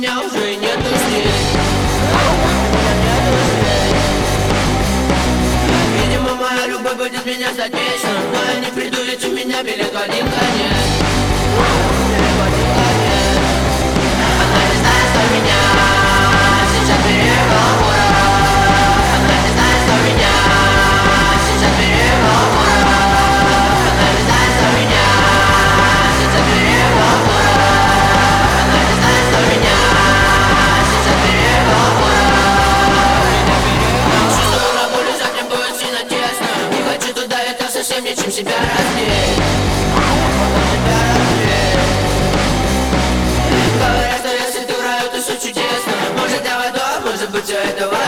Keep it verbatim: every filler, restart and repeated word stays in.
меня уже нету здесь. Видимо, моя любовь будет меня ждать вечно, но я не приду, ведь у меня билет в один конец. Билет в один конец. Она не знает, что меня сейчас переговоры. Она не знает, что меня сейчас переговоры. Она не знает, что меня сейчас переговоры. Она не знает, что меня сейчас переговоры. Чувствую, на поле за мне будет сильно тесно. Не хочу туда, это совсем нечем себя раздеть. Говорят, что если ты в раю, то все чудесно. Может, давай то, может быть, все это